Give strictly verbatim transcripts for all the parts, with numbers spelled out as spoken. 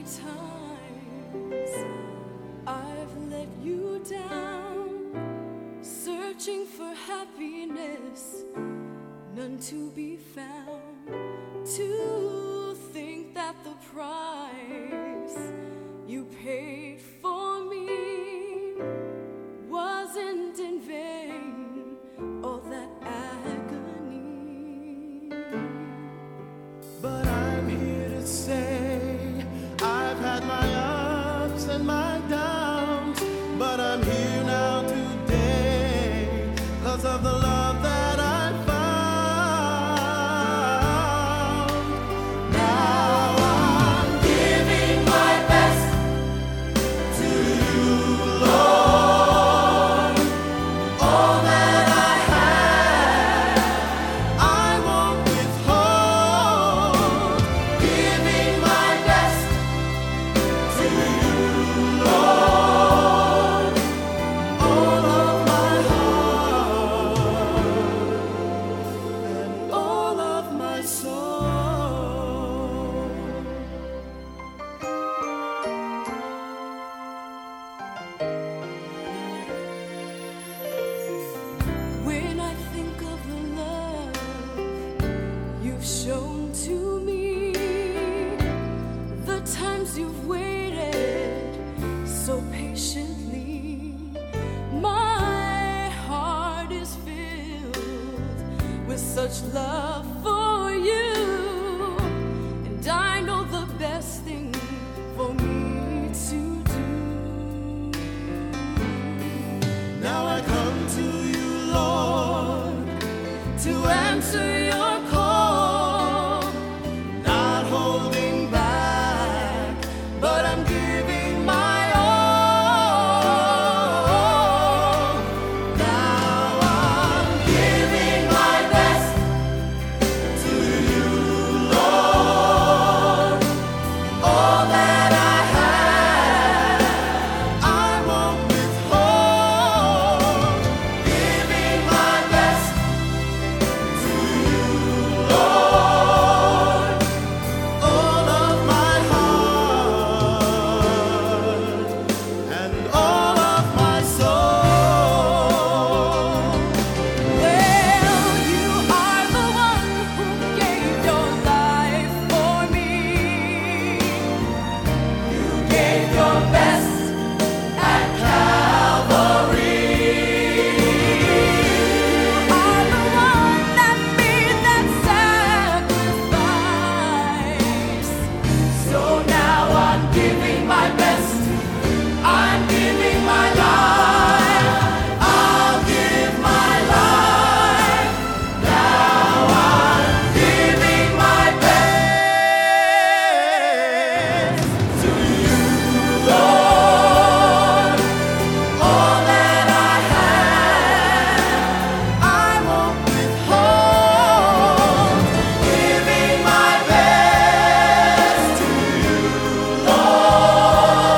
many times I've let you down, searching for happiness, none to be found. To think that the price you paid for me wasn't in vain, all that agony. But I'm here to say I've had my ups and my downs, but I'm here now today 'cause of the love that I found. Now I'm giving my best to you, Lord. All that I have, I won't withhold. Giving my best to you, Lord. All of my heart and all of my soul. When I think of the love you've shown to me, the times you've waited so patiently, my heart is filled with such love for you, and I know the best thing for me to do. Now I come to you, Lord, to answer your call, not holding back, but I'm giving my all. Now I'm giving my best to you, Lord. All that I have, I won't withhold. Giving my best to you, Lord. All of my heart and all of my soul. Well, you are the one who gave your life for me. You gave your best at Calvary. You are the one that made that sacrifice. So now I'm giving my best. I'm giving my life. I'll give my life. Now I'm giving my best to you, Lord. All that I have, I won't withhold. Giving my best to you, Lord.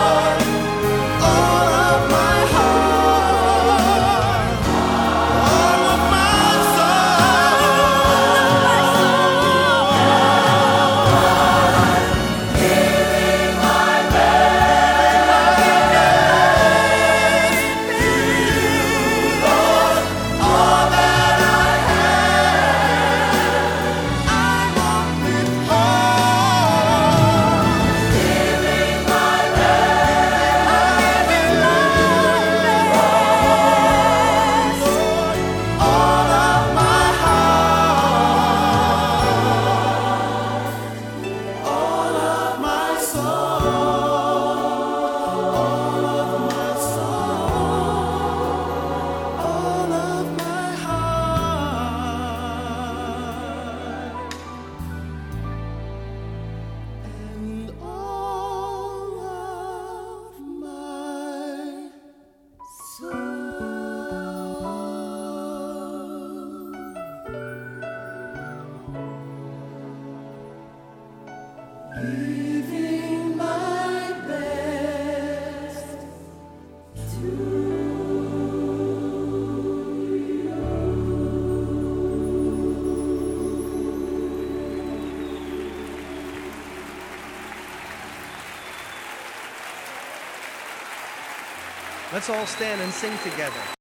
Let's all stand and sing together.